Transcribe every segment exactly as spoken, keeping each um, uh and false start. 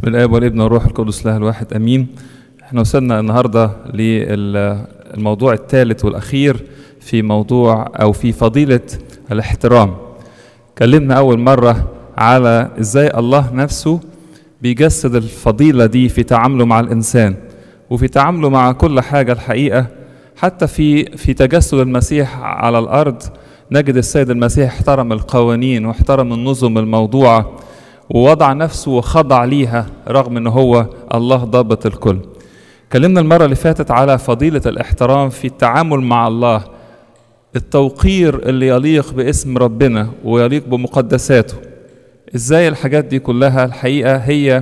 بسم الله والابن والروح القدس له الواحد امين. احنا وصلنا النهارده للموضوع الثالث والاخير في موضوع او في فضيله الاحترام. اتكلمنا اول مره على ازاي الله نفسه بيجسد الفضيله دي في تعامله مع الانسان وفي تعامله مع كل حاجه. الحقيقه حتى في في تجسد المسيح على الارض نجد السيد المسيح احترم القوانين واحترم النظم الموضوعه ووضع نفسه وخضع ليها رغم ان هو الله ضابط الكل. اتكلمنا المره اللي فاتت على فضيله الاحترام في التعامل مع الله، التوقير اللي يليق باسم ربنا ويليق بمقدساته. ازاي الحاجات دي كلها الحقيقه هي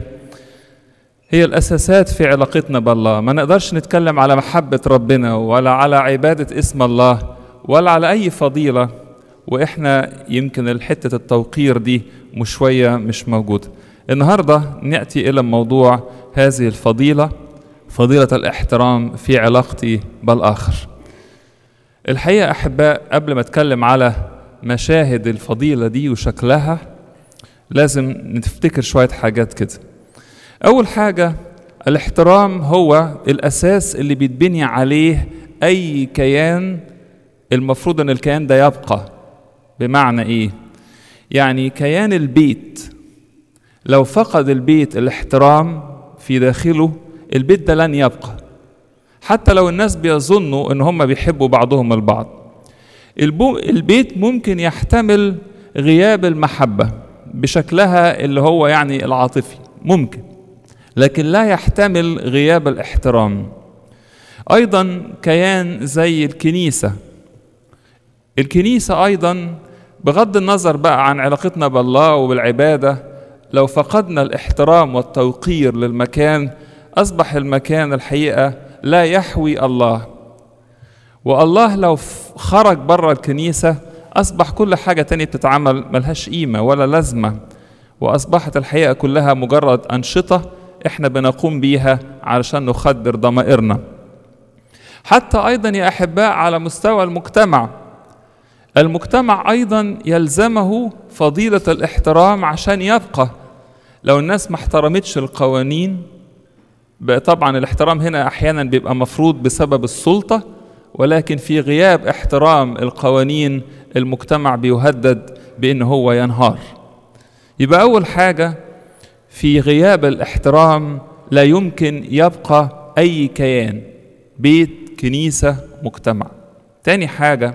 هي الاساسات في علاقتنا بالله. ما نقدرش نتكلم على محبه ربنا ولا على عباده اسم الله ولا على اي فضيله واحنا يمكن الحته التوقير دي مش شويه مش موجوده. النهارده ناتي الى موضوع هذه الفضيله، فضيله الاحترام في علاقتي بالاخر. الحقيقه احباء قبل ما اتكلم على مشاهد الفضيله دي وشكلها لازم نفتكر شويه حاجات كده. اول حاجه، الاحترام هو الاساس اللي بيتبني عليه اي كيان. المفروض ان الكيان ده يبقى. بمعنى ايه؟ يعني كيان البيت لو فقد البيت الاحترام في داخله البيت ده لن يبقى، حتى لو الناس بيظنوا ان هم بيحبوا بعضهم البعض. البيت ممكن يحتمل غياب المحبة بشكلها اللي هو يعني العاطفي ممكن، لكن لا يحتمل غياب الاحترام. ايضا كيان زي الكنيسة الكنيسة أيضا بغض النظر بقى عن علاقتنا بالله وبالعبادة، لو فقدنا الاحترام والتوقير للمكان أصبح المكان الحقيقة لا يحوي الله. والله لو خرج بره الكنيسة أصبح كل حاجة تانية بتتعمل ملهاش قيمة ولا لازمة، وأصبحت الحقيقة كلها مجرد أنشطة إحنا بنقوم بيها علشان نخدر ضمائرنا. حتى أيضا يا أحباء على مستوى المجتمع المجتمع أيضا يلزمه فضيلة الاحترام عشان يبقى. لو الناس ما احترمتش القوانين، طبعا الاحترام هنا أحيانا بيبقى مفروض بسبب السلطة، ولكن في غياب احترام القوانين المجتمع بيهدد بأنه هو ينهار. يبقى أول حاجة، في غياب الاحترام لا يمكن يبقى أي كيان، بيت، كنيسة، مجتمع. تاني حاجة،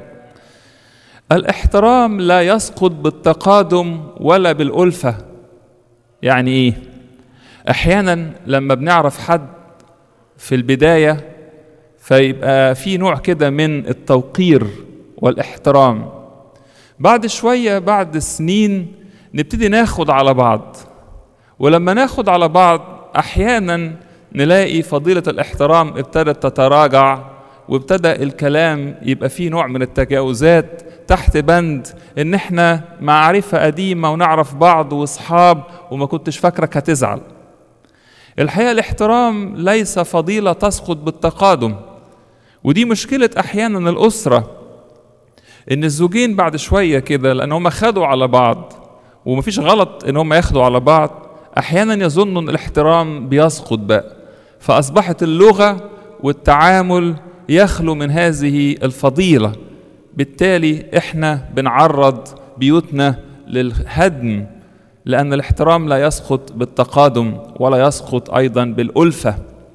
الاحترام لا يسقط بالتقادم ولا بالألفة. يعني ايه؟ احيانا لما بنعرف حد في البداية فيبقى في نوع كده من التوقير والاحترام، بعد شوية بعد سنين نبتدي ناخد على بعض، ولما ناخد على بعض احيانا نلاقي فضيلة الاحترام ابتدت تتراجع، وابتدى الكلام يبقى فيه نوع من التجاوزات تحت بند ان احنا معرفة قديمة ونعرف بعض واصحاب وما كنتش فاكرك هتزعل. الحقيقة الاحترام ليس فضيلة تسقط بالتقادم، ودي مشكلة احيانا الاسرة، ان الزوجين بعد شوية كده لان هم خدوا على بعض، ومفيش غلط ان هم ياخدوا على بعض، احيانا يظنوا ان الاحترام بيسقط بقى، فاصبحت اللغة والتعامل يخلو من هذه الفضيلة. بالتالي احنا بنعرض بيوتنا للهدم، لأن الاحترام لا يسقط بالتقادم ولا يسقط أيضا بالألفة.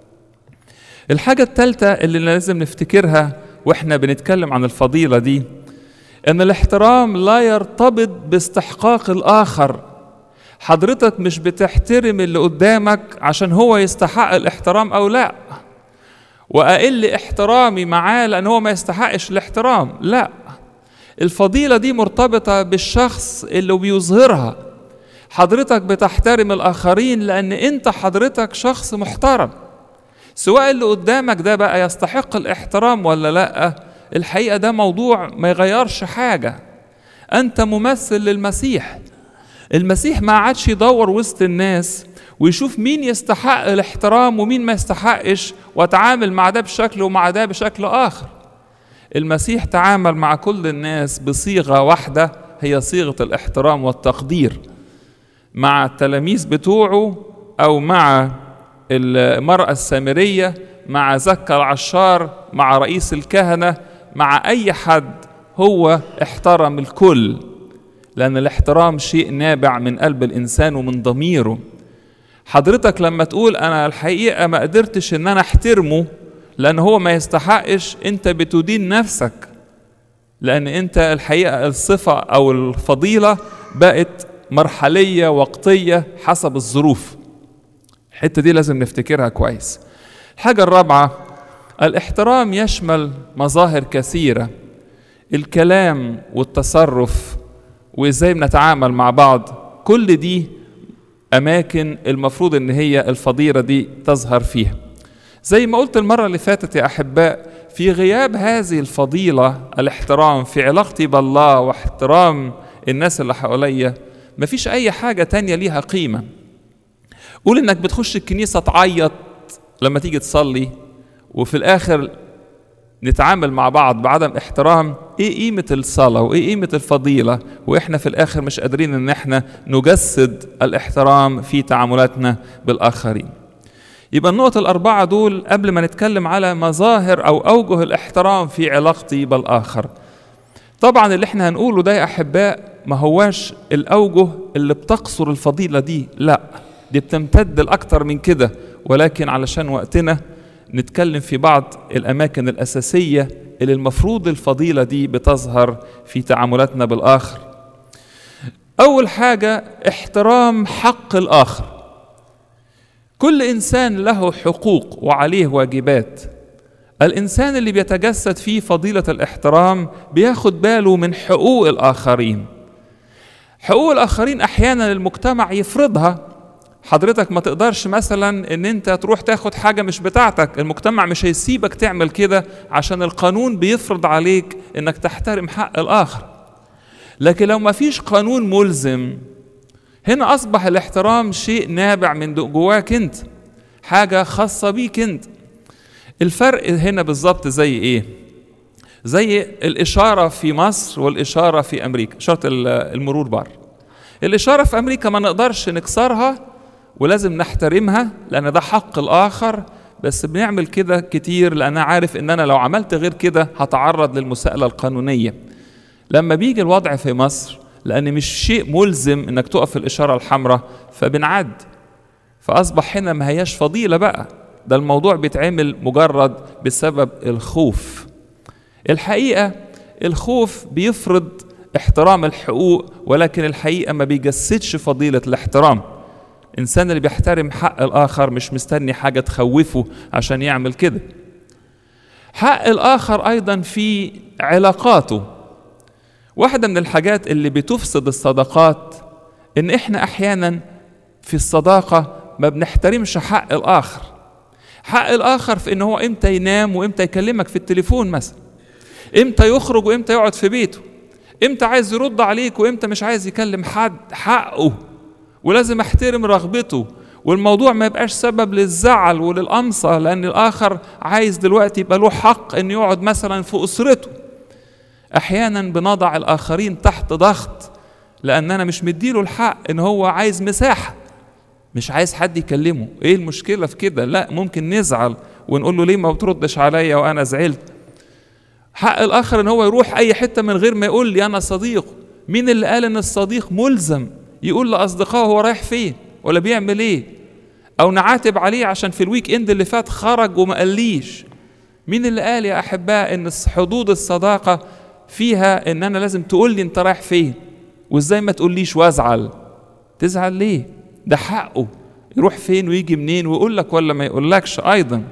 الحاجة الثالثة اللي لازم نفتكرها واحنا بنتكلم عن الفضيلة دي، ان الاحترام لا يرتبط باستحقاق الآخر. حضرتك مش بتحترم اللي قدامك عشان هو يستحق الاحترام أو لا، وأقل احترامي معاه لأن هو ما يستحقش الاحترام. لا، الفضيلة دي مرتبطة بالشخص اللي بيظهرها. حضرتك بتحترم الآخرين لأن أنت حضرتك شخص محترم، سواء اللي قدامك ده بقى يستحق الاحترام ولا لا. الحقيقة ده موضوع ما يغيرش حاجة. أنت ممثل للمسيح. المسيح ما عادش يدور وسط الناس ويشوف مين يستحق الاحترام ومين ما يستحقش وتعامل مع ده بشكل ومع ده بشكل آخر. المسيح تعامل مع كل الناس بصيغة واحدة، هي صيغة الاحترام والتقدير. مع التلاميذ بتوعه أو مع المرأة السامرية، مع زكا العشار، مع رئيس الكهنة، مع أي حد، هو احترم الكل، لأن الاحترام شيء نابع من قلب الإنسان ومن ضميره. حضرتك لما تقول أنا الحقيقة ما قدرتش إن أنا احترمه لأن هو ما يستحقش، أنت بتدين نفسك، لأن أنت الحقيقة الصفة أو الفضيلة بقت مرحلية وقتية حسب الظروف. الحتة دي لازم نفتكرها كويس. الحاجة الرابعة، الاحترام يشمل مظاهر كثيرة، الكلام والتصرف وإزاي بنتعامل مع بعض، كل دي أماكن المفروض إن هي الفضيلة دي تظهر فيها. زي ما قلت المرة اللي فاتت يا أحباء، في غياب هذه الفضيلة الاحترام في علاقتي بالله واحترام الناس اللي حواليا، مفيش أي حاجة تانية ليها قيمة. قول إنك بتخش الكنيسة تعيط لما تيجي تصلي، وفي الآخر نتعامل مع بعض بعدم احترام، ايه قيمة الصلاة وايه قيمة الفضيلة واحنا في الآخر مش قادرين ان احنا نجسد الاحترام في تعاملاتنا بالآخرين. يبقى النقطة الأربعة دول قبل ما نتكلم على مظاهر أو أوجه الاحترام في علاقتي بالآخر. طبعا اللي احنا هنقوله ده يا أحباء ما هواش الأوجه اللي بتقصر الفضيلة دي، لا، دي بتمتد لأكتر من كده، ولكن علشان وقتنا نتكلم في بعض الأماكن الأساسية اللي المفروض الفضيلة دي بتظهر في تعاملاتنا بالآخر. أول حاجة احترام حق الآخر. كل إنسان له حقوق وعليه واجبات. الإنسان اللي بيتجسد فيه فضيلة الاحترام بياخد باله من حقوق الآخرين. حقوق الآخرين أحيانا المجتمع يفرضها. حضرتك ما تقدرش مثلا ان انت تروح تاخد حاجة مش بتاعتك، المجتمع مش هيسيبك تعمل كده عشان القانون بيفرض عليك انك تحترم حق الآخر. لكن لو ما فيش قانون ملزم، هنا أصبح الاحترام شيء نابع من جواك انت، حاجة خاصة بيك انت. الفرق هنا بالظبط زي ايه؟ زي الإشارة في مصر والإشارة في أمريكا، إشارة المرور بار. الإشارة في أمريكا ما نقدرش نكسرها ولازم نحترمها لأن ده حق الآخر، بس بنعمل كده كتير لأن أنا عارف إن أنا لو عملت غير كده هتعرض للمساءلة القانونية. لما بيجي الوضع في مصر لأن مش شيء ملزم إنك تقف في الإشارة الحمراء فبنعد، فأصبح هنا ما هياش فضيلة بقى، ده الموضوع بيتعمل مجرد بسبب الخوف. الحقيقة الخوف بيفرض احترام الحقوق، ولكن الحقيقة ما بيجسدش فضيلة الاحترام. الإنسان اللي بيحترم حق الآخر مش مستني حاجة تخوفه عشان يعمل كده. حق الآخر أيضا في علاقاته. واحدة من الحاجات اللي بتفسد الصداقات إن إحنا أحيانا في الصداقة ما بنحترمش حق الآخر. حق الآخر في إن هو إمتى ينام وإمتى يكلمك في التليفون مثلا، إمتى يخرج وإمتى يقعد في بيته، إمتى عايز يرد عليك وإمتى مش عايز يكلم حد، حقه ولازم احترم رغبته، والموضوع ما يبقاش سبب للزعل وللقمصة، لأن الآخر عايز دلوقتي يبقى له حق إنه يقعد مثلا في أسرته. أحيانا بنضع الآخرين تحت ضغط لأن أنا مش مديله الحق، إن هو عايز مساحة، مش عايز حد يكلمه. إيه المشكلة في كده؟ لا، ممكن نزعل ونقول له ليه ما بتردش عليا وأنا زعلت. حق الآخر إن هو يروح أي حتة من غير ما يقول لي أنا صديقه. مين اللي قال إن الصديق ملزم يقول لأصدقائه هو رايح فين ولا بيعمل إيه؟ أو نعاتب عليه عشان في الويك إند اللي فات خرج وما قاليش. مين اللي قال يا أحباء إن حدود الصداقة فيها إن أنا لازم تقول لي أنت رايح فين؟ وإزاي ما تقوليش وازعل؟ تزعل ليه؟ ده حقه يروح فين ويجي منين ويقول لك ولا ما يقولكش. أيضا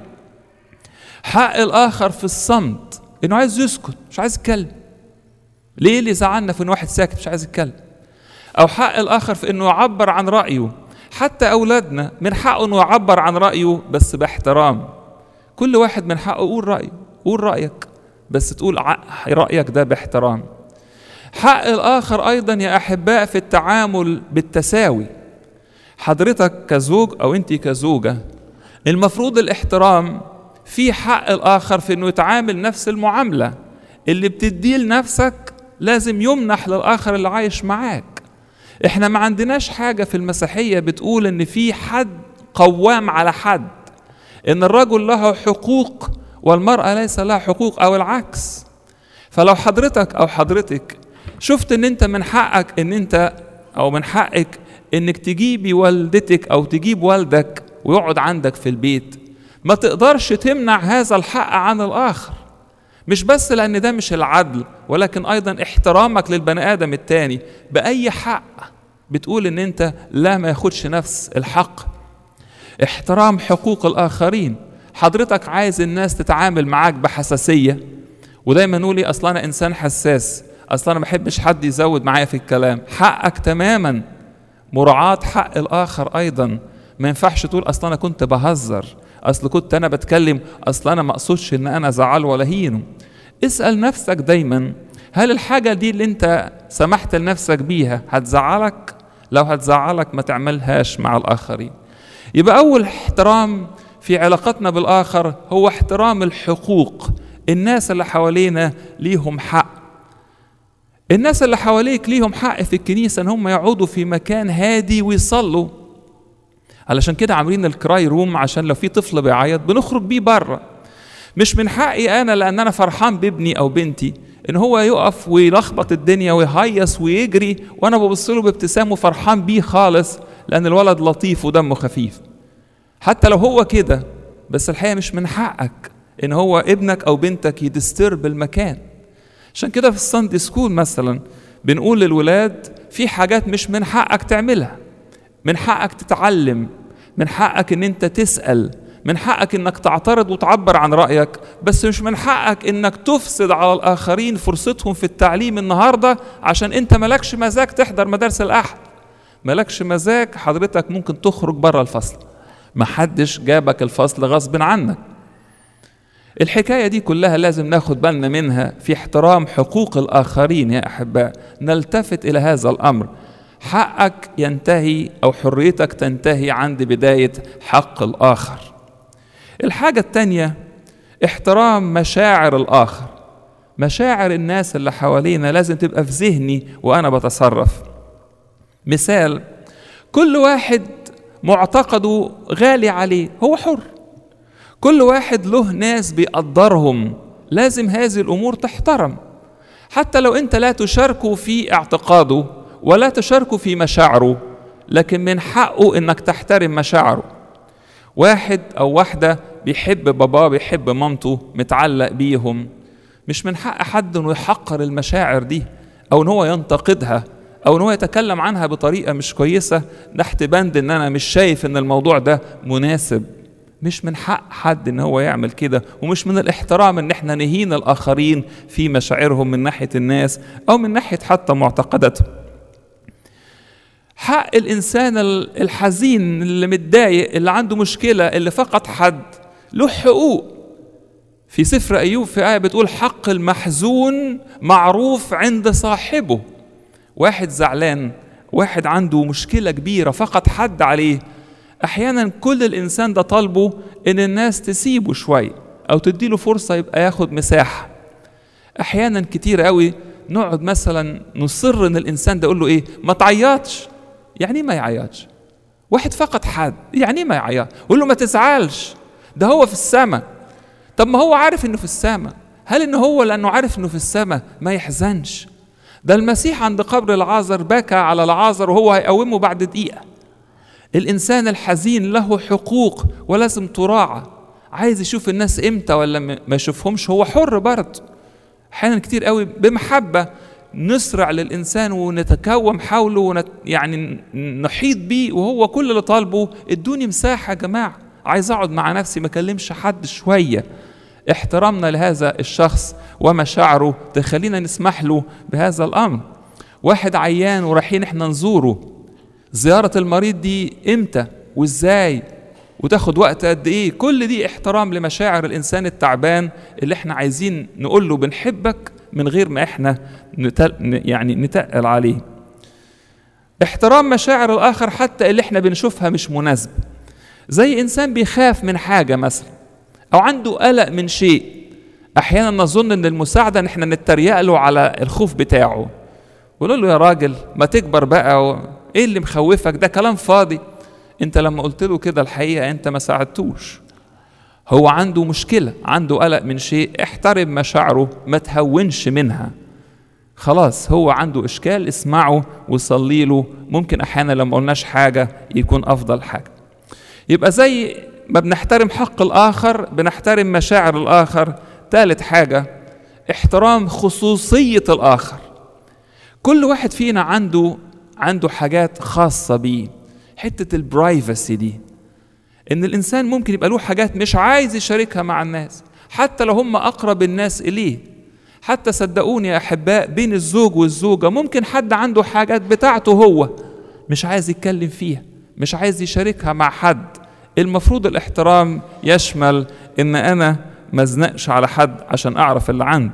حق الآخر في الصمت، إنه عايز يسكت مش عايز يتكلم. ليه اللي زعلنا في إن واحد ساكت مش عايز يتكلم؟ أو حق الآخر في إنه يعبر عن رأيه. حتى أولادنا من حقه إنه يعبر عن رأيه بس باحترام. كل واحد من حقه يقول رأيه، قول رأيك بس تقول رأيك ده باحترام. حق الآخر أيضا يا أحباء في التعامل بالتساوي. حضرتك كزوج أو أنت كزوجة المفروض الاحترام في حق الآخر في إنه يتعامل نفس المعاملة. اللي بتديه لنفسك لازم يمنح للآخر اللي عايش معاك. إحنا ما عندناش حاجة في المسيحية بتقول إن في حد قوام على حد، ان الرجل له حقوق والمرأة ليس لها حقوق او العكس. فلو حضرتك او حضرتك شفت ان انت من حقك ان انت او من حقك انك تجيبي والدتك او تجيب والدك ويقعد عندك في البيت، ما تقدرش تمنع هذا الحق عن الاخر، مش بس لان ده مش العدل، ولكن ايضا احترامك للبني ادم التاني باي حق بتقول ان انت لا ما ياخدش نفس الحق. احترام حقوق الاخرين. حضرتك عايز الناس تتعامل معاك بحساسية، ودايما نقولي اصلا انا انسان حساس، اصلا انا ما بحبش حد يزود معايا في الكلام. حقك تماما مراعاة حق الاخر ايضا. ما ينفعش تقول اصلا انا كنت بهزر، اصل كنت انا بتكلم، اصلا انا ما اقصدش ان انا ازعله ولا هينه. اسأل نفسك دايما، هل الحاجة دي اللي انت سمحت لنفسك بيها هتزعلك؟ لو هتزعلك ما تعملهاش مع الاخرين. يبقى اول احترام في علاقتنا بالاخر هو احترام الحقوق. الناس اللي حوالينا ليهم حق. الناس اللي حواليك ليهم حق في الكنيسة ان هم يقعدوا في مكان هادي ويصلوا. علشان كده عاملين الكراي روم، عشان لو في طفل بيعيط بنخرج بيه بره. مش من حقي انا لان انا فرحان بابني او بنتي ان هو يقف ويلخبط الدنيا ويهيص ويجري وانا ببص له بابتسام وفرحان بيه خالص لان الولد لطيف ودمه خفيف. حتى لو هو كده، بس الحقيقة مش من حقك ان هو ابنك او بنتك يدسترب المكان. عشان كده في الساندي سكول مثلا بنقول للولاد في حاجات مش من حقك تعملها، من حقك تتعلم، من حقك ان انت تسأل، من حقك انك تعترض وتعبر عن رأيك، بس مش من حقك انك تفسد على الاخرين فرصتهم في التعليم النهاردة عشان انت ملكش مزاج تحضر مدارس الاحد. ملكش مزاج، حضرتك ممكن تخرج بره الفصل، محدش جابك الفصل غصب عنك. الحكاية دي كلها لازم ناخد بالنا منها في احترام حقوق الآخرين يا أحباء. نلتفت إلى هذا الأمر. حقك ينتهي أو حريتك تنتهي عند بداية حق الآخر. الحاجة التانية احترام مشاعر الآخر. مشاعر الناس اللي حوالينا لازم تبقى في ذهني وأنا بتصرف. مثال، كل واحد معتقده غالي عليه، هو حر. كل واحد له ناس بيقدرهم، لازم هذه الأمور تحترم. حتى لو أنت لا تشاركه في اعتقاده ولا تشاركه في مشاعره، لكن من حقه أنك تحترم مشاعره. واحد أو واحدة بيحب باباه بيحب مامته متعلق بيهم، مش من حق حد أنه يحقر المشاعر دي أو أنه ينتقدها أو أنه يتكلم عنها بطريقة مش كويسة تحت بند أن أنا مش شايف أن الموضوع ده مناسب. مش من حق حد ان هو يعمل كده، ومش من الاحترام ان احنا نهين الاخرين في مشاعرهم من ناحية الناس او من ناحية حتى معتقداتهم. حق الانسان الحزين اللي متضايق اللي عنده مشكلة اللي فقد حد له حقوق. في سفر ايوب في آية بتقول حق المحزون معروف عند صاحبه. واحد زعلان، واحد عنده مشكلة كبيرة فقد حد عليه، احيانا كل الانسان ده طالبه ان الناس تسيبه شويه او تديله فرصه يبقى ياخد مساحه. احيانا كتير قوي نقعد مثلا نصر ان الانسان ده يقول له ايه، ما تعيطش. يعني ما يعيطش؟ واحد فقد حد، يعني ما يعيط؟ قول له ما تزعلش، ده هو في السماء. طب ما هو عارف انه في السماء. هل انه هو لانه عارف انه في السماء ما يحزنش؟ ده المسيح عند قبر العازر بكى على العازر وهو هيقومه بعد دقيقه. الإنسان الحزين له حقوق ولازم تراعى. عايز يشوف الناس إمتى ولا ما يشوفهمش، هو حر برضه. أحيانا كتير قوي بمحبة نسرع للإنسان ونتكوم حوله ونت يعني نحيط بيه، وهو كل اللي طالبه ادوني مساحة يا جماعة، عايز أقعد مع نفسي ما أكلمش حد شوية. احترامنا لهذا الشخص ومشاعره تخلينا نسمح له بهذا الأمر. واحد عيان ورايحين احنا نزوره، زيارة المريض دي امتى وازاي وتاخد وقت قد ايه؟ كل دي احترام لمشاعر الانسان التعبان اللي احنا عايزين نقول له بنحبك من غير ما احنا نتل يعني نتقل عليه. احترام مشاعر الاخر حتى اللي احنا بنشوفها مش مناسبة. زي انسان بيخاف من حاجة مثلا او عنده قلق من شيء، احيانا نظن ان المساعدة ان احنا نتريق له على الخوف بتاعه، ونقول له يا راجل ما تكبر بقى و... ايه اللي مخوفك؟ ده كلام فاضي. انت لما قلت له كده الحقيقة انت ما ساعدتوش، هو عنده مشكلة، عنده قلق من شيء، احترم مشاعره، ما تهونش منها. خلاص هو عنده إشكال، اسمعه وصلي له، ممكن أحيانا لما قلناش حاجة يكون أفضل حاجة. يبقى زي ما بنحترم حق الآخر بنحترم مشاعر الآخر. ثالث حاجة احترام خصوصية الآخر. كل واحد فينا عنده عنده حاجات خاصة بيه، حتة البرايفسي دي، إن الإنسان ممكن يبقى له حاجات مش عايز يشاركها مع الناس حتى لو هم أقرب الناس إليه. حتى صدقوني يا أحباء بين الزوج والزوجة ممكن حد عنده حاجات بتاعته هو مش عايز يتكلم فيها، مش عايز يشاركها مع حد. المفروض الاحترام يشمل إن أنا ما ازنقش على حد عشان أعرف اللي عنده.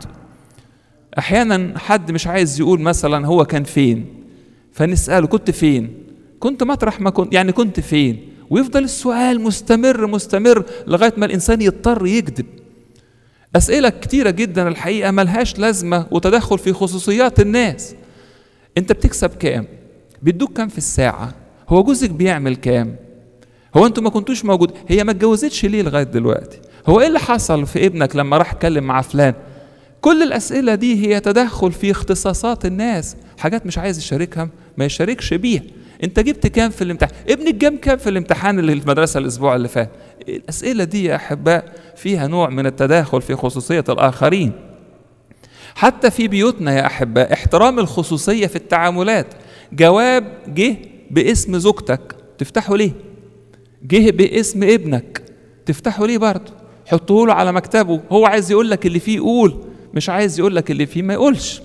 أحيانا حد مش عايز يقول مثلا هو كان فين، فنسأله كنت فين؟ كنت مطرح ما كنت، يعني كنت فين؟ ويفضل السؤال مستمر مستمر لغاية ما الإنسان يضطر يكذب. أسئلة كتيرة جدا الحقيقة ملهاش لازمة وتدخل في خصوصيات الناس. أنت بتكسب كام؟ بيدوك كام في الساعة؟ هو جوزك بيعمل كام؟ هو أنتوا ما كنتوش موجود؟ هي ما اتجوزتش ليه لغاية دلوقتي؟ هو إيه اللي حصل في ابنك لما راح اتكلم مع فلان؟ كل الأسئلة دي هي تدخل في اختصاصات الناس، حاجات مش عايز يشاركها ما يشاركش بيها. انت جبت كام في الامتحان؟ ابنك جاب كام في الامتحان اللي في المدرسة الاسبوع اللي فات؟ الأسئلة دي يا أحباء فيها نوع من التداخل في خصوصية الآخرين. حتى في بيوتنا يا أحباء احترام الخصوصية في التعاملات. جواب جه باسم زوجتك تفتحه ليه؟ جه باسم ابنك تفتحه ليه برضه؟ حطه له على مكتبه، هو عايز يقول لك اللي فيه قول، مش عايز يقول لك اللي فيه ما يقولش.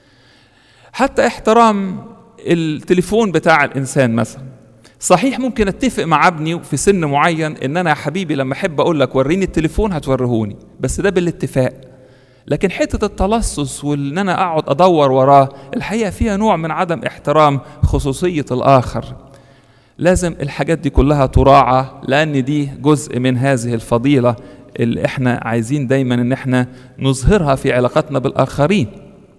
حتى احترام التليفون بتاع الإنسان مثلا. صحيح ممكن اتفق مع ابني في سن معين ان انا يا حبيبي لما احب اقول لك وريني التليفون هتوريهوني، بس ده بالاتفاق. لكن حتة التلصص وان انا اقعد ادور وراه الحقيقة فيها نوع من عدم احترام خصوصية الاخر. لازم الحاجات دي كلها تراعى، لان دي جزء من هذه الفضيلة اللي احنا عايزين دايما ان احنا نظهرها في علاقتنا بالاخرين.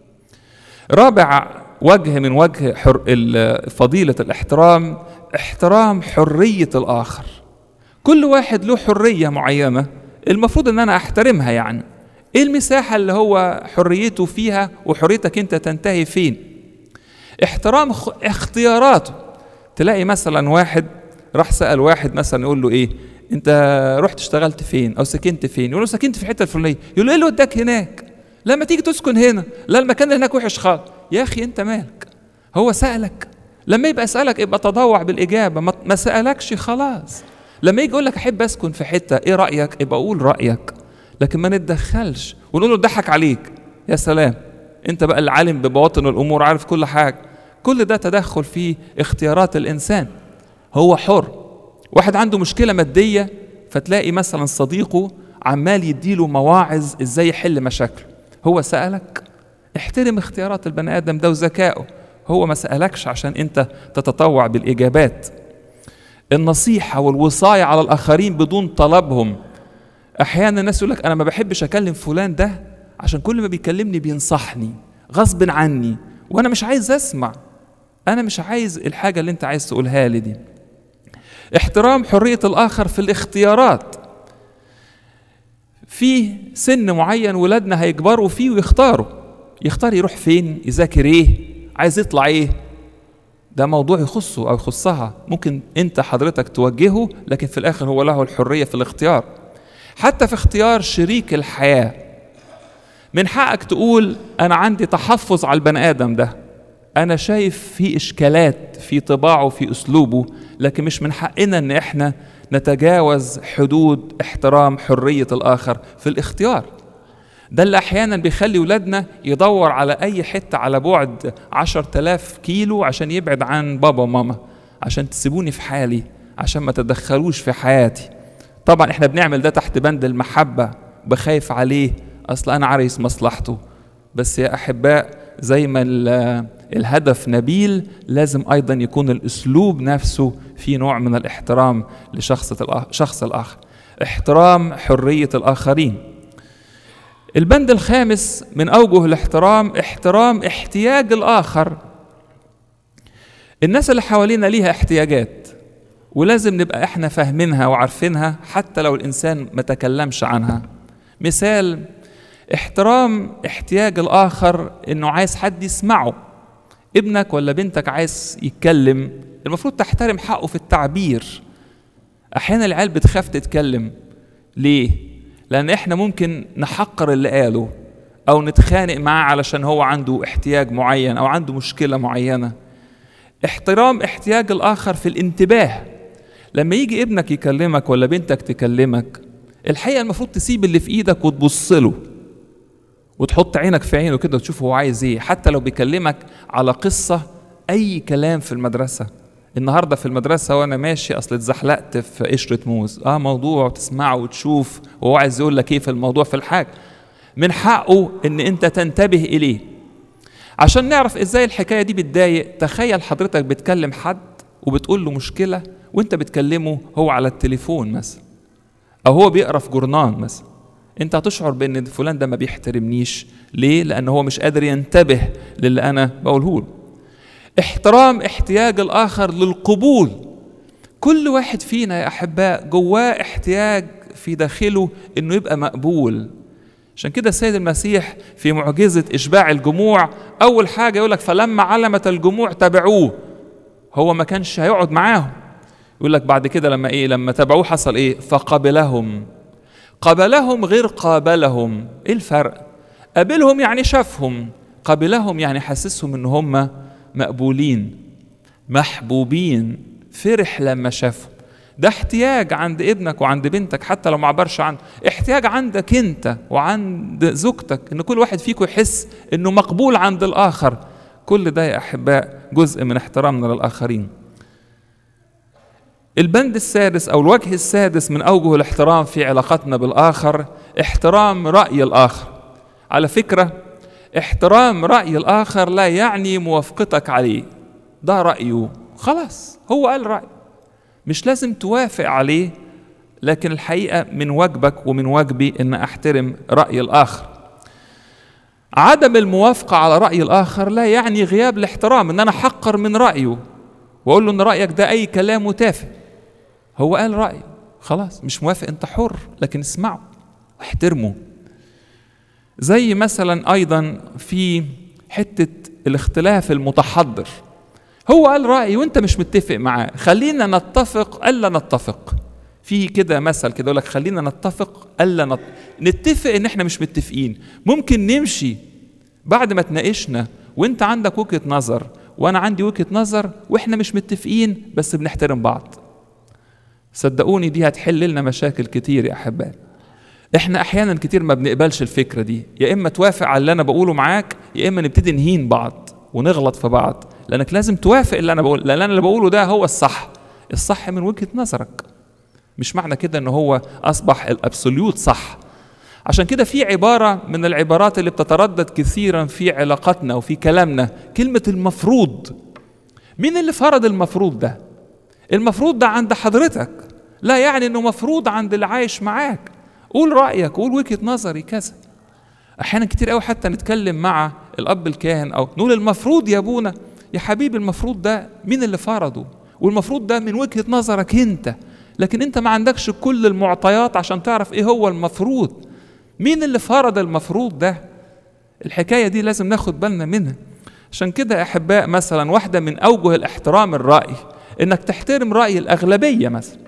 رابع وجه من وجه فضيلة الاحترام احترام حرية الآخر. كل واحد له حرية معينة المفروض ان انا احترمها. يعني ايه المساحة اللي هو حريته فيها وحريتك انت تنتهي فين؟ احترام اختياراته. تلاقي مثلا واحد راح سأل واحد مثلا يقول له ايه انت رحت اشتغلت فين او سكنت فين؟ يقول له سكنت في حتة الفلانية. يقول له ايه اللي وداك هناك؟ لما تيجي تسكن هنا، لا المكان اللي هناك وحش خالص. يا اخي انت مالك؟ هو سألك؟ لما يبقى سألك يبقى تضوع بالإجابة، ما سألكش خلاص. لما يجي يقول لك أحب أسكن في حتة، إيه رأيك؟ يبقى قول رأيك، لكن ما نتدخلش ونقول له ضحك عليك. يا سلام، أنت بقى العالم ببواطن الأمور، عارف كل حاجة. كل ده تدخل في اختيارات الإنسان. هو حر. واحد عنده مشكلة مادية فتلاقي مثلا صديقه عمال يديله مواعظ إزاي يحل مشاكله. هو سألك؟ احترم اختيارات البني آدم ده وذكائه. هو ما سألكش عشان أنت تتطوع بالإجابات. النصيحة والوصاية على الآخرين بدون طلبهم. أحيانا الناس يقول لك أنا ما بحبش أكلم فلان ده عشان كل ما بيكلمني بينصحني غصب عني، وأنا مش عايز أسمع، أنا مش عايز الحاجة اللي أنت عايز تقولها لي دي. احترام حرية الآخر في الاختيارات. في سن معين ولادنا هيكبروا فيه ويختاروا، يختار يروح فين، يذاكر ايه، عايز يطلع ايه. ده موضوع يخصه او يخصها، ممكن انت حضرتك توجهه، لكن في الاخر هو له الحرية في الاختيار. حتى في اختيار شريك الحياة من حقك تقول انا عندي تحفظ على البني ادم ده، انا شايف فيه اشكالات في طباعه في اسلوبه، لكن مش من حقنا ان احنا نتجاوز حدود احترام حرية الاخر في الاختيار. ده اللي احيانا بيخلي ولادنا يدور على اي حتة على بعد عشر تلاف كيلو عشان يبعد عن بابا وماما، عشان تسيبوني في حالي، عشان ما تدخلوش في حياتي. طبعا احنا بنعمل ده تحت بند المحبة، بخايف عليه اصلا انا عارف مصلحته. بس يا احباء زي ما الهدف نبيل، لازم ايضا يكون الاسلوب نفسه في نوع من الاحترام لشخص شخص الاخر. احترام حرية الاخرين. البند الخامس من اوجه الاحترام احترام احتياج الاخر. الناس اللي حوالينا ليها احتياجات، ولازم نبقى احنا فاهمينها وعارفينها حتى لو الإنسان ما تكلمش عنها. مثال: احترام احتياج الآخر، إنه عايز حد يسمعه. ابنك ولا بنتك عايز يتكلم، المفروض تحترم حقه في التعبير. أحيانا العيال بتخاف تتكلم. ليه؟ لأن احنا ممكن نحقر اللي قاله أو نتخانق معاه علشان هو عنده احتياج معين أو عنده مشكلة معينة. احترام احتياج الآخر في الانتباه. لما يجي ابنك يكلمك ولا بنتك تكلمك، الحقيقة المفروض تسيب اللي في ايدك وتبص له وتحط عينك في عينه كده وتشوف هو عايز ايه. حتى لو بيكلمك على قصة، اي كلام في المدرسة، النهاردة في المدرسة وانا ماشي اصل اتزحلقت في قشرة موز، اه موضوع وتسمعه وتشوف وهو عايز يقول لك ايه في الموضوع في الحاجة، من حقه ان انت تنتبه اليه. عشان نعرف ازاي الحكاية دي بتضايق، تخيل حضرتك بتكلم حد وبتقول له مشكلة وانت بتكلمه هو على التليفون مثلا، او هو بيقرا في جورنال مثلا. انت هتشعر بان فلان ده ما بيحترمنيش. ليه؟ لان هو مش قادر ينتبه للي انا بقوله له. احترام احتياج الاخر للقبول. كل واحد فينا يا احباء جواه احتياج في داخله انه يبقى مقبول. عشان كده السيد المسيح في معجزة إشباع الجموع أول حاجة يقول لك فلما علمت الجموع تبعوه. هو ما كانش هيقعد معاهم، يقول لك بعد كده لما إيه لما تبعوه حصل إيه؟ فقبلهم. قبلهم غير قابلهم. إيه الفرق؟ قابلهم يعني شافهم، قبلهم يعني حسسهم إن هم مقبولين محبوبين، فرح لما شافهم. ده احتياج عند ابنك وعند بنتك حتى لو ما عبرش عنه، احتياج عندك انت وعند زوجتك، ان كل واحد فيكم يحس انه مقبول عند الاخر. كل ده يا احباء جزء من احترامنا للاخرين. البند السادس او الوجه السادس من اوجه الاحترام في علاقتنا بالاخر، احترام رأي الاخر. على فكرة احترام رأي الاخر لا يعني موافقتك عليه، ده رأيه خلاص، هو قال رأي، مش لازم توافق عليه، لكن الحقيقة من واجبك ومن واجبي ان احترم رأي الاخر. عدم الموافقة على رأي الاخر لا يعني غياب الاحترام، ان انا حقر من رأيه واقول له ان رأيك ده اي كلام وتافه. هو قال رأيه خلاص، مش موافق انت حر، لكن اسمعه واحترمه. زي مثلا ايضا في حتة الاختلاف المتحضر، هو قال رأي وانت مش متفق معاه، خلينا نتفق ألا نتفق. في كده مثل كده يقول لك خلينا نتفق ألا نت... نتفق ان احنا مش متفقين. ممكن نمشي بعد ما تناقشنا وانت عندك وجهة نظر وانا عندي وجهة نظر واحنا مش متفقين بس بنحترم بعض. صدقوني دي هتحل لنا مشاكل كتير يا احبائي. احنا احيانا كتير ما بنقبلش الفكرة دي، يا اما توافق على اللي انا بقوله معاك يا اما نبتدي نهين بعض ونغلط في بعض، لأنك لازم توافق اللي أنا بقول، لأن أنا اللي بقوله ده هو الصح، الصح من وجهة نظرك، مش معنى كده إنه هو أصبح الأبسوليوت صح. عشان كده في عبارة من العبارات اللي بتتردد كثيرا في علاقتنا وفي كلامنا، كلمة المفروض. مين اللي فرض المفروض ده؟ المفروض ده عند حضرتك، لا يعني إنه مفروض عند اللي عايش معاك. قول رأيك، قول وجهة نظري كذا. أحيانا كتير قوي حتى نتكلم مع الأب الكاهن أو نقول المفروض يا أبونا. يا حبيبي المفروض ده مين اللي فرضه؟ والمفروض ده من وجهة نظرك أنت، لكن أنت ما عندكش كل المعطيات عشان تعرف إيه هو المفروض. مين اللي فرض المفروض ده؟ الحكاية دي لازم ناخد بالنا منها. عشان كده أحباء مثلا واحدة من أوجه الاحترام الرأي إنك تحترم رأي الأغلبية مثلا.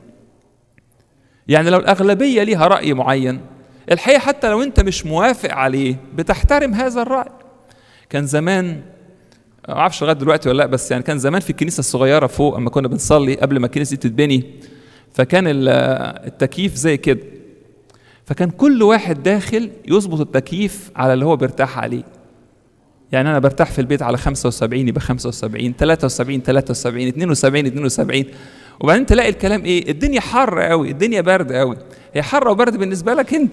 يعني لو الأغلبية ليها رأي معين، الحقيقة حتى لو أنت مش موافق عليه بتحترم هذا الرأي. كان زمان، ما اعرفش لغايه دلوقتي ولا لا، بس يعني كان زمان في الكنيسه الصغيره فوق اما كنا بنصلي قبل ما الكنيسه دي تتبني، فكان التكييف زي كده، فكان كل واحد داخل يظبط التكييف على اللي هو بيرتاح عليه. يعني انا برتاح في البيت على خمسة وسبعين يبقى خمسة وسبعين، ثلاثة وسبعين ثلاثة وسبعين، اثنين وسبعين اثنين وسبعين. وبعدين تلاقي الكلام ايه؟ الدنيا حر قوي، الدنيا برد قوي. هي حر وبرد بالنسبه لك انت،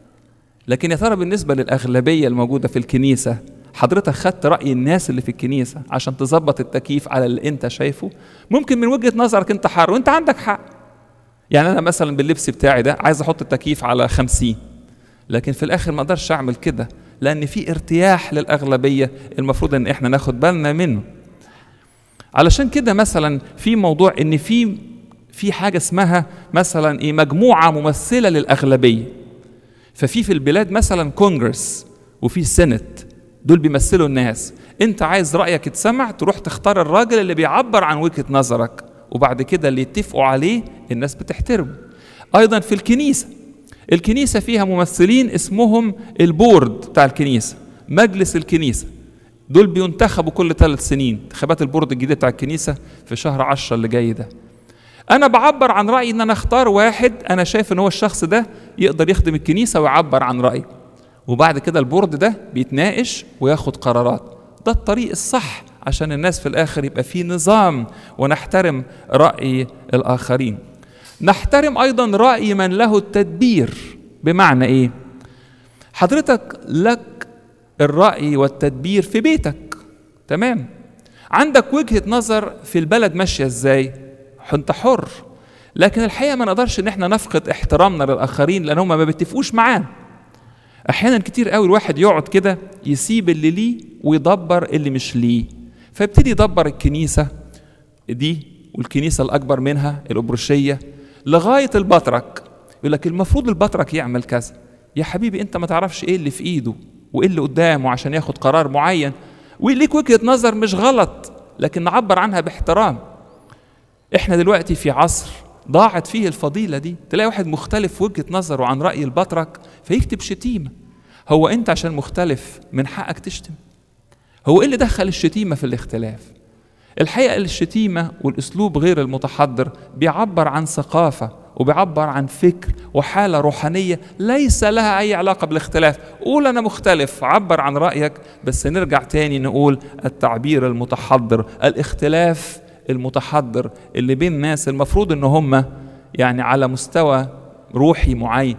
لكن يا ترى بالنسبه للاغلبيه الموجوده في الكنيسه حضرتك خدت رأي الناس اللي في الكنيسة عشان تظبط التكييف على اللي انت شايفه؟ ممكن من وجهة نظرك انت حر وانت عندك حق. يعني انا مثلا باللبس بتاعي ده عايز احط التكييف على خمسين، لكن في الاخر ما اقدرش اعمل كده لان في ارتياح للاغلبية المفروض ان احنا ناخد بالنا منه. علشان كده مثلا في موضوع ان في في حاجة اسمها مثلا ايه مجموعة ممثلة للأغلبية. ففي في البلاد مثلا كونجرس وفي سينت، دول بيمثلوا الناس. انت عايز رأيك يتسمع، تروح تختار الراجل اللي بيعبر عن وجهة نظرك، وبعد كده اللي يتفقوا عليه الناس بتحترمه. ايضا في الكنيسة، الكنيسة فيها ممثلين اسمهم البورد بتاع الكنيسة، مجلس الكنيسة، دول بينتخبوا كل ثلاث سنين. انتخابات البورد الجديدة بتاع الكنيسة في شهر عشرة اللي جاي ده. انا بعبر عن رأيي ان انا اختار واحد انا شايف ان هو الشخص ده يقدر يخدم الكنيسة ويعبر عن رأيه، وبعد كده البورد ده بيتناقش وياخد قرارات. ده الطريق الصح عشان الناس في الاخر يبقى فيه نظام، ونحترم رأي الاخرين. نحترم ايضا رأي من له التدبير. بمعنى ايه؟ حضرتك لك الرأي والتدبير في بيتك، تمام، عندك وجهة نظر في البلد ماشية ازاي، انت حر. لكن الحقيقة ما نقدرش ان احنا نفقد احترامنا للآخرين لان هم ما بيتفقوش معانا. احيانا كتير قوي الواحد يقعد كده يسيب اللي ليه ويدبر اللي مش ليه، فيبتدي يدبر الكنيسة دي والكنيسة الأكبر منها الأبرشية لغاية البطرك. يقول لك المفروض البطرك يعمل كذا. يا حبيبي انت ما تعرفش ايه اللي في ايده وايه اللي قدامه عشان ياخد قرار معين، وليك وجهة نظر مش غلط لكن نعبر عنها باحترام. احنا دلوقتي في عصر ضاعت فيه الفضيلة دي، تلاقي واحد مختلف وجهة نظره عن رأي البطرك فيكتب شتيمة. هو انت عشان مختلف من حقك تشتم؟ هو ايه اللي دخل الشتيمة في الاختلاف؟ الحقيقة الشتيمة والاسلوب غير المتحضر بيعبر عن ثقافة وبيعبر عن فكر وحالة روحانية ليس لها أي علاقة بالاختلاف. قول أنا مختلف، عبر عن رأيك، بس نرجع تاني نقول التعبير المتحضر، الاختلاف المتحضر اللي بين ناس المفروض إن هم يعني على مستوى روحي معين.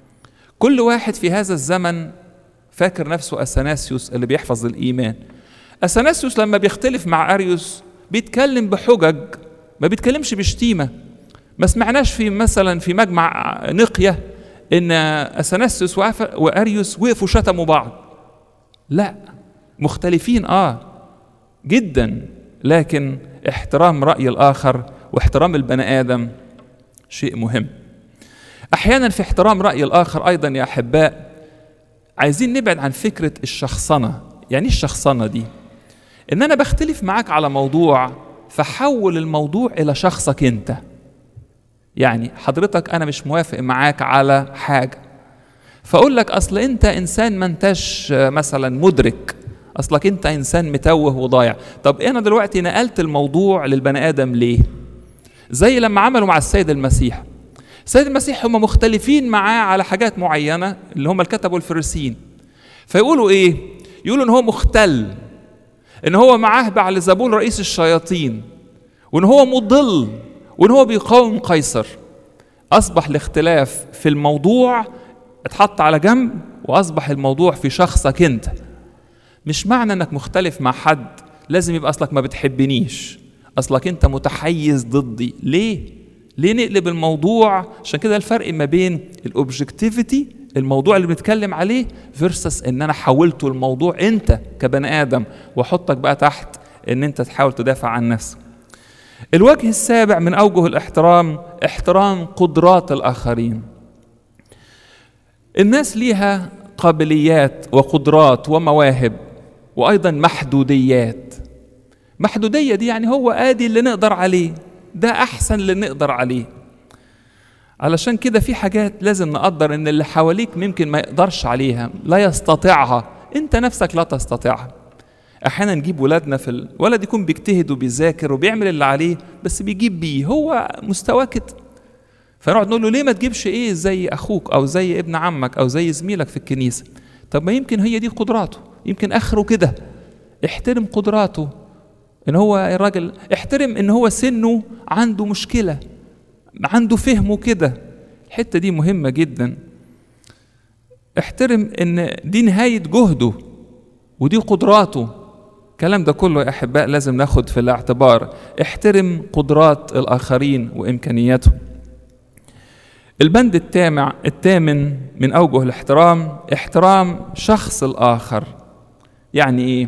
كل واحد في هذا الزمن فاكر نفسه أثناسيوس اللي بيحفظ الإيمان. أثناسيوس لما بيختلف مع أريوس بيتكلم بحجج، ما بيتكلمش بشتيمة. ما سمعناش في مثلا في مجمع نقية ان اثناسيوس واريوس وقفوا شتموا بعض. لا، مختلفين اه جدا، لكن احترام رأي الاخر واحترام البني ادم شيء مهم. احيانا في احترام رأي الاخر ايضا يا احباء عايزين نبعد عن فكرة الشخصنة. يعني الشخصنة دي ان انا بختلف معاك على موضوع فحول الموضوع الى شخصك انت. يعني حضرتك أنا مش موافق معاك على حاجة، فأقول لك أصل أنت إنسان ما انتش مثلا مدرك، أصلك أنت إنسان متوه وضايع. طب أنا دلوقتي نقلت الموضوع للبني آدم ليه؟ زي لما عملوا مع السيد المسيح. السيد المسيح هم مختلفين معاه على حاجات معينة اللي هم الكتب والفريسيين، فيقولوا إيه؟ يقولوا إن هو مختل، إن هو معاه بعلزبول رئيس الشياطين، وإن هو مضل، وإن هو بيقاوم قيصر. أصبح الاختلاف في الموضوع اتحط على جنب، وأصبح الموضوع في شخصك أنت. مش معنى أنك مختلف مع حد لازم يبقى أصلك ما بتحبنيش، أصلك أنت متحيز ضدي. ليه؟ ليه نقلب الموضوع؟ عشان كده الفرق ما بين الأوبجكتيفيتي، الموضوع اللي بنتكلم عليه، versus إن أنا حولته الموضوع أنت كبني آدم وحطك بقى تحت إن أنت تحاول تدافع عن نفسك. الوجه السابع من أوجه الاحترام احترام قدرات الآخرين. الناس ليها قابليات وقدرات ومواهب وأيضا محدوديات. محدودية دي يعني هو آدي اللي نقدر عليه، ده أحسن اللي نقدر عليه. علشان كده في حاجات لازم نقدر إن اللي حواليك ممكن ما يقدرش عليها، لا يستطيعها، أنت نفسك لا تستطيعها. احيانا نجيب ولادنا في الولد يكون بيجتهد وبيذاكر وبيعمل اللي عليه بس بيجيب بيه، هو مستواه كده، فنقعد نقول له ليه ما تجيبش ايه زي اخوك او زي ابن عمك او زي زميلك في الكنيسه؟ طب ما يمكن هي دي قدراته، يمكن اخره كده. احترم قدراته، ان هو الراجل احترم ان هو سنه عنده مشكله، عنده فهمه كده، الحته دي مهمه جدا. احترم ان دي نهايه جهده ودي قدراته. الكلام ده كله يا أحباء لازم ناخد في الاعتبار. احترم قدرات الآخرين وإمكانياتهم. البند التامع الثامن من أوجه الاحترام احترام شخص الآخر. يعني إيه؟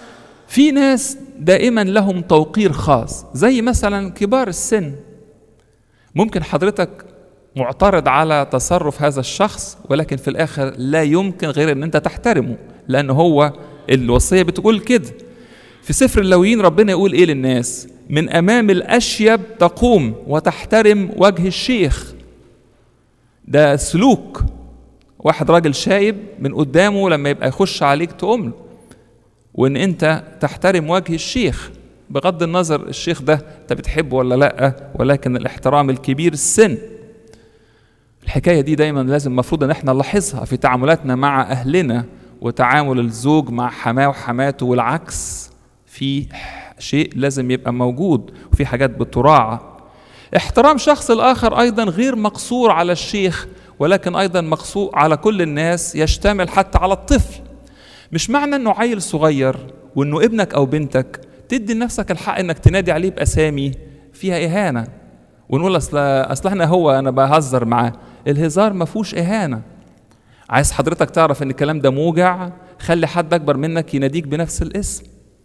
في ناس دائما لهم توقير خاص، زي مثلا كبار السن. ممكن حضرتك معترض على تصرف هذا الشخص، ولكن في الآخر لا يمكن غير أن أنت تحترمه، لأن هو الوصية بتقول كده. في سفر اللاويين ربنا يقول إيه للناس؟ من أمام الأشيب تقوم وتحترم وجه الشيخ. ده سلوك واحد راجل شايب من قدامه لما يبقى يخش عليك تقوم له، وإن أنت تحترم وجه الشيخ بغض النظر الشيخ ده أنت بتحبه ولا لأ، ولكن الاحترام الكبير السن. الحكاية دي دايما لازم مفروض ان احنا نلاحظها في تعاملاتنا مع اهلنا، وتعامل الزوج مع حماه وحماته والعكس، في شيء لازم يبقى موجود وفي حاجات بتراعى. احترام شخص الاخر ايضا غير مقصور على الشيخ، ولكن ايضا مقصور على كل الناس، يشتمل حتى على الطفل. مش معنى انه عيل صغير وانه ابنك او بنتك تدي لنفسك الحق انك تنادي عليه باسامي فيها اهانه ونقول اصل اصل احنا هو انا بهزر معاه. الهزار ما فيهوش اهانه. عايز حضرتك تعرف ان الكلام ده موجع، خلي حد اكبر منك يناديك بنفس الاسم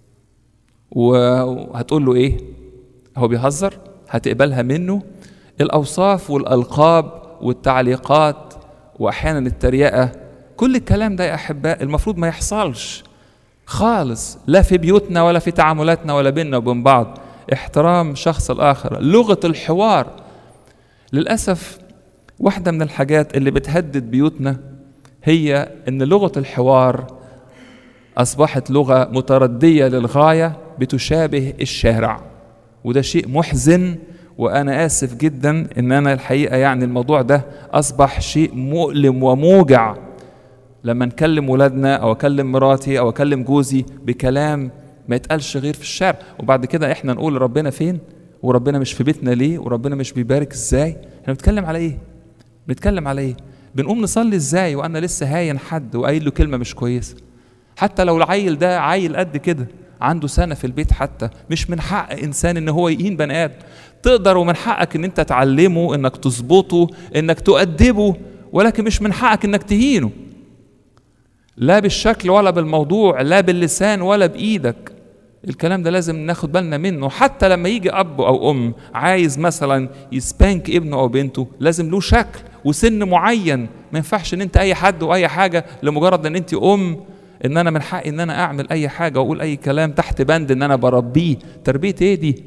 وهتقول له ايه؟ هو بيهزر؟ هتقبلها منه؟ الاوصاف والالقاب والتعليقات واحيانا التريقه، كل الكلام ده يا احباء المفروض ما يحصلش خالص، لا في بيوتنا ولا في تعاملاتنا ولا بيننا وبين بعض. احترام شخص الآخر، لغة الحوار. للأسف واحدة من الحاجات اللي بتهدد بيوتنا هي أن لغة الحوار أصبحت لغة متردية للغاية، بتشابه الشارع، وده شيء محزن. وأنا آسف جدا أن أنا الحقيقة يعني الموضوع ده أصبح شيء مؤلم وموجع، لما نكلم ولادنا أو أكلم مراتي أو أكلم جوزي بكلام ما يتقالش غير في الشارع، وبعد كده احنا نقول ربنا فين؟ وربنا مش في بيتنا ليه؟ وربنا مش بيبارك ازاي؟ احنا بنتكلم على ايه؟ بنتكلم على ايه؟ بنقوم نصلي ازاي وانا لسه هاين حد وقايل له كلمه مش كويسه؟ حتى لو العيل ده عيل قد كده عنده سنه في البيت، حتى مش من حق انسان ان هو يهين بني ادم. تقدر ومن حقك ان انت تعلمه، انك تظبطه، انك تؤدبه، ولكن مش من حقك انك تهينه، لا بالشكل ولا بالموضوع، لا باللسان ولا بايدك. الكلام ده لازم ناخد بالنا منه. حتى لما يجي اب او ام عايز مثلا يسبانك ابنه او بنته، لازم له شكل وسن معين. ما ينفعش ان انت اي حد واي حاجه لمجرد ان انت ام، ان انا من حقي ان انا اعمل اي حاجه واقول اي كلام تحت بند ان انا بربيه. تربيه ايه دي؟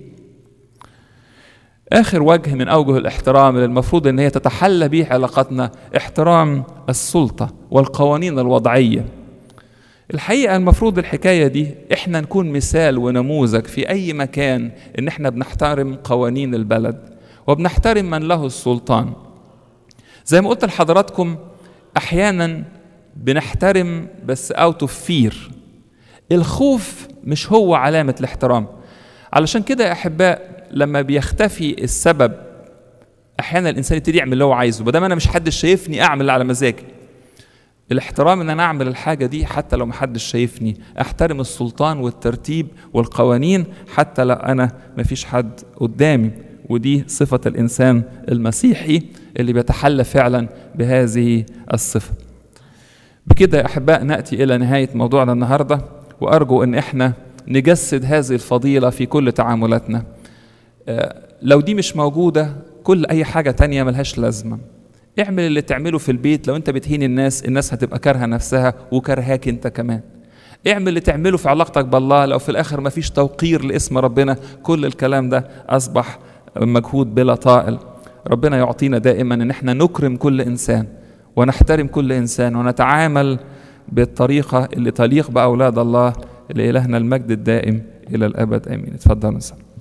اخر وجه من اوجه الاحترام اللي المفروض ان هي تتحلى به علاقتنا، احترام السلطه والقوانين الوضعيه. الحقيقة المفروض الحكاية دي احنا نكون مثال ونموذج في اي مكان، ان احنا بنحترم قوانين البلد وبنحترم من له السلطان. زي ما قلت لحضراتكم احيانا بنحترم بس اوت اوف فير. الخوف مش هو علامة الاحترام. علشان كده يا احباء لما بيختفي السبب، احيانا الانسان يبتدي يعمل اللي هو عايزه، بدل ما انا مش حد شايفني اعمل على مزاجي. الاحترام ان انا اعمل الحاجة دي حتى لو محدش شايفني، احترم السلطان والترتيب والقوانين حتى لو انا مفيش حد قدامي. ودي صفة الانسان المسيحي اللي بيتحلى فعلا بهذه الصفة. بكده يا احباء نأتي الى نهاية موضوعنا النهاردة، وارجو ان احنا نجسد هذه الفضيلة في كل تعاملاتنا. لو دي مش موجودة كل اي حاجة تانية ملهاش لازمة. اعمل اللي تعمله في البيت، لو انت بتهين الناس الناس هتبقى كارهة نفسها وكرهاك انت كمان. اعمل اللي تعمله في علاقتك بالله، لو في الاخر ما فيش توقير لاسم ربنا كل الكلام ده اصبح مجهود بلا طائل. ربنا يعطينا دائما ان احنا نكرم كل انسان ونحترم كل انسان ونتعامل بالطريقة اللي تليق باولاد الله. لإلهنا المجد الدائم الى الابد امين. اتفضلوا نصلي.